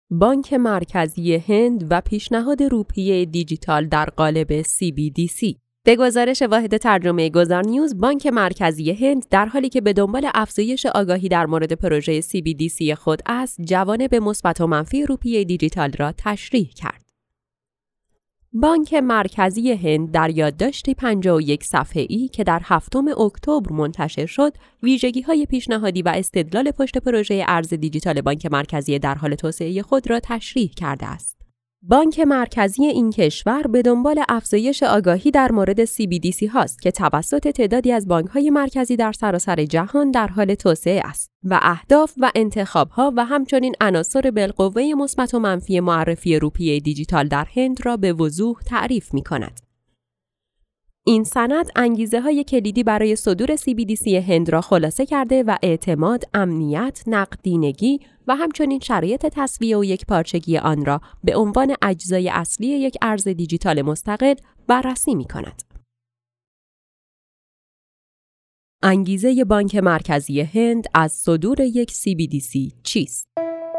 بانک مرکزی هند و پیشنهاد روپیه دیجیتال در قالب CBDC. به گزارش واحد ترجمه گذار نیوز، بانک مرکزی هند در حالی که به دنبال افزایش آگاهی در مورد پروژه CBDC خود است، جوانب مثبت و منفی روپیه دیجیتال را تشریح کرد. بانک مرکزی هند در یادداشتی 51 صفحه‌ای که در 7 اکتبر منتشر شد، ویژگی‌های پیشنهادی و استدلال پشت پروژه ارز دیجیتال بانک مرکزی در حال توسعه خود را تشریح کرده است. بانک مرکزی این کشور به دنبال افزایش آگاهی در مورد CBDC هاست که توسط تعدادی از بانک‌های مرکزی در سراسر جهان در حال توسعه است و اهداف و انتخاب‌ها و همچنین عناصر بالقوه مثبت و منفی معرفی روپیه دیجیتال در هند را به وضوح تعریف می‌کند. این سند انگیزه‌های کلیدی برای صدور CBDC هند را خلاصه کرده و اعتماد، امنیت، نقدینگی و همچنین شرایط تسویه و یکپارچگی آن را به عنوان اجزای اصلی یک ارز دیجیتال مستقل بررسی می‌کند. انگیزه بانک مرکزی هند از صدور یک CBDC چیست؟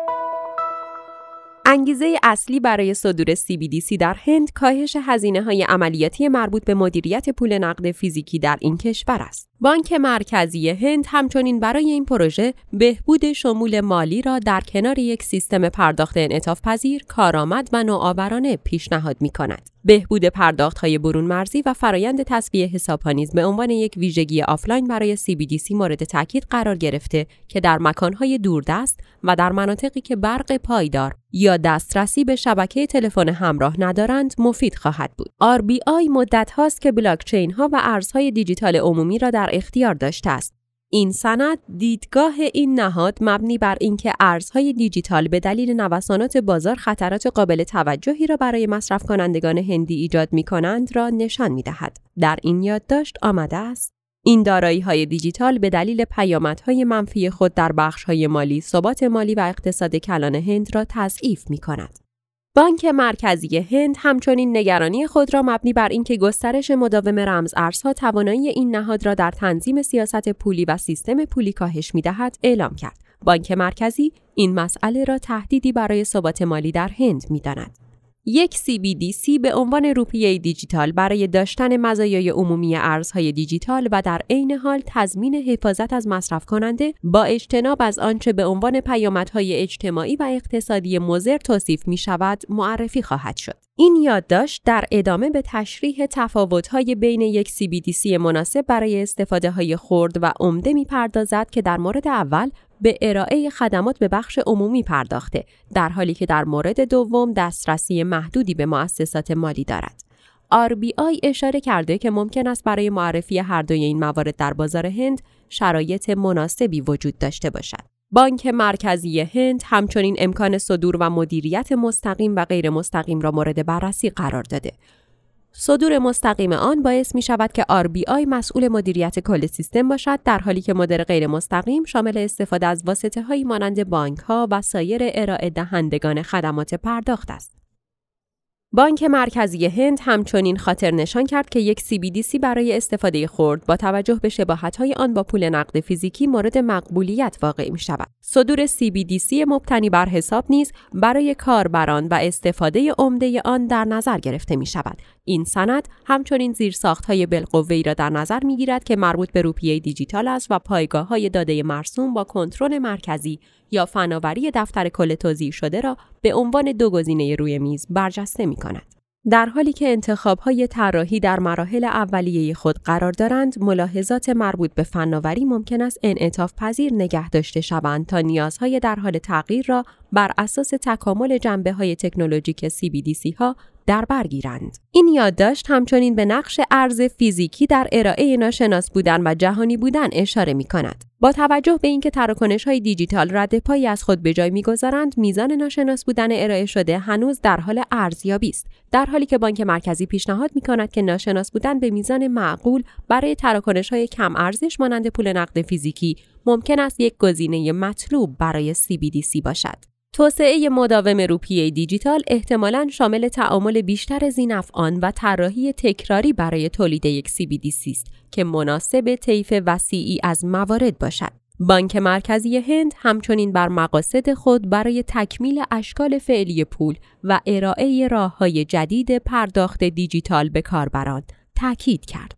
انگیزه اصلی برای صدور CBDC در هند کاهش هزینه‌های عملیاتی مربوط به مدیریت پول نقد فیزیکی در این کشور است. بانک مرکزی هند همچنین برای این پروژه بهبود شمول مالی را در کنار یک سیستم پرداخت انعطاف پذیر، کارآمد و نوآورانه پیشنهاد می‌کند. بهبود پرداخت‌های برون مرزی و فرایند تسویه حساب‌ها نیز به عنوان یک ویژگی آفلاین برای CBDC مورد تاکید قرار گرفته که در مکان‌های دوردست و در مناطقی که برق پایدار یا دسترسی به شبکه تلفن همراه ندارند مفید خواهد بود. RBI مدت هاست که بلاکچین ها و ارزهای دیجیتال عمومی را در اختیار داشته است. این سند دیدگاه این نهاد مبنی بر اینکه ارزهای دیجیتال به دلیل نوسانات بازار خطرات قابل توجهی را برای مصرف کنندگان هندی ایجاد می‌کنند را نشان می‌دهد. در این یادداشت آمده است: این دارایی‌های دیجیتال به دلیل پیامدهای منفی خود در بخش‌های مالی، ثبات مالی و اقتصاد کلان هند را تضعیف می‌کند. بانک مرکزی هند همچنین نگرانی خود را مبنی بر اینکه گسترش مداوم رمز ارزها توانایی این نهاد را در تنظیم سیاست پولی و سیستم پولی کاهش می‌دهد اعلام کرد. بانک مرکزی این مسئله را تهدیدی برای ثبات مالی در هند می‌داند. یک CBDC به عنوان روپیه دیجیتال برای داشتن مزایای عمومی ارزهای دیجیتال و در عین حال تضمین حفاظت از مصرف کننده با اجتناب از آنچه به عنوان پیامدهای اجتماعی و اقتصادی مضر توصیف می شود معرفی خواهد شد. این یادداشت در ادامه به تشریح تفاوت‌های بین یک CBDC مناسب برای استفاده‌های خرد و عمده می‌پردازد که در مورد اول به ارائه خدمات به بخش عمومی پرداخته، در حالی که در مورد دوم دسترسی محدودی به مؤسسات مالی دارد. RBI اشاره کرده که ممکن است برای معرفی هر دوی این موارد در بازار هند شرایط مناسبی وجود داشته باشد. بانک مرکزی هند همچنین امکان صدور و مدیریت مستقیم و غیر مستقیم را مورد بررسی قرار داده. صدور مستقیم آن باعث می شود که RBI مسئول مدیریت کل سیستم باشد، در حالی که مدیر غیر مستقیم شامل استفاده از واسطه‌هایی مانند بانک‌ها و سایر ارائه دهندگان خدمات پرداخت است. بانک مرکزی هند همچنین خاطر نشان کرد که یک CBDC برای استفاده خرد با توجه به شباهت‌های آن با پول نقد فیزیکی مورد مقبولیت واقع می شود. صدور CBDC مبتنی بر حساب نیز برای کاربران و استفاده عمده آن در نظر گرفته می شود. این سند همچنین زیرساخت‌های بالقوه‌ای را در نظر می‌گیرد که مربوط به روپیه دیجیتال است و پایگاه‌های داده مرسوم با کنترل مرکزی یا فناوری دفتر کل توزیع شده را به عنوان دو گزینه روی میز برجسته می‌کند. در حالی که انتخاب‌های طراحی در مراحل اولیه خود قرار دارند، ملاحظات مربوط به فناوری ممکن است انعطاف پذیر نگه داشته شوند تا نیازهای در حال تغییر را بر اساس تکامل جنبه‌های تکنولوژیک CBDC‌ها در بر گیرند. این یادداشت همچنین به نقش ارز فیزیکی در ارائه ناشناس بودن و جهانی بودن اشاره می‌کند. با توجه به اینکه تراکنش‌های دیجیتال رد پایی از خود به جای می‌گذارند، میزان ناشناس بودن ارائه شده هنوز در حال ارزیابی است، در حالی که بانک مرکزی پیشنهاد می‌کند که ناشناس بودن به میزان معقول برای تراکنش‌های کم ارزش مانند پول نقد فیزیکی ممکن است یک گزینه مطلوب برای CBDC باشد. توسعه مداوم روپیه دیجیتال احتمالاً شامل تعامل بیشتر ذی‌نفعان و طراحی تکراری برای تولید یک CBDC است که مناسب طیف وسیعی از موارد باشد. بانک مرکزی هند همچنین بر مقاصد خود برای تکمیل اشکال فعلی پول و ارائه راه‌های جدید پرداخت دیجیتال به کاربران تاکید کرد.